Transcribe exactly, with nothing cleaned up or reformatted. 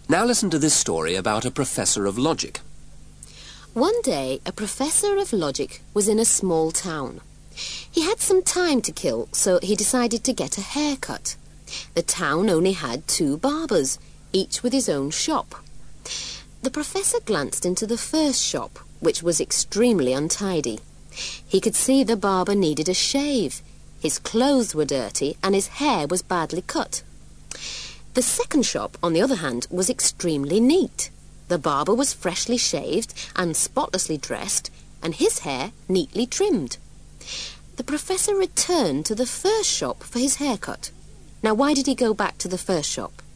Now listen to this story about a professor of logic. One day, a professor of logic was in a small town. He had some time to kill, so he decided to get a haircut. The town only had two barbers, each with his own shop. The professor glanced into the first shop, which was extremely untidy. He could see the barber needed a shave. His clothes were dirty and his hair was badly cut. The second shop, on the other hand, was extremely neat. The barber was freshly shaved and spotlessly dressed, and his hair neatly trimmed. The professor returned to the first shop for his haircut. Now, why did he go back to the first shop?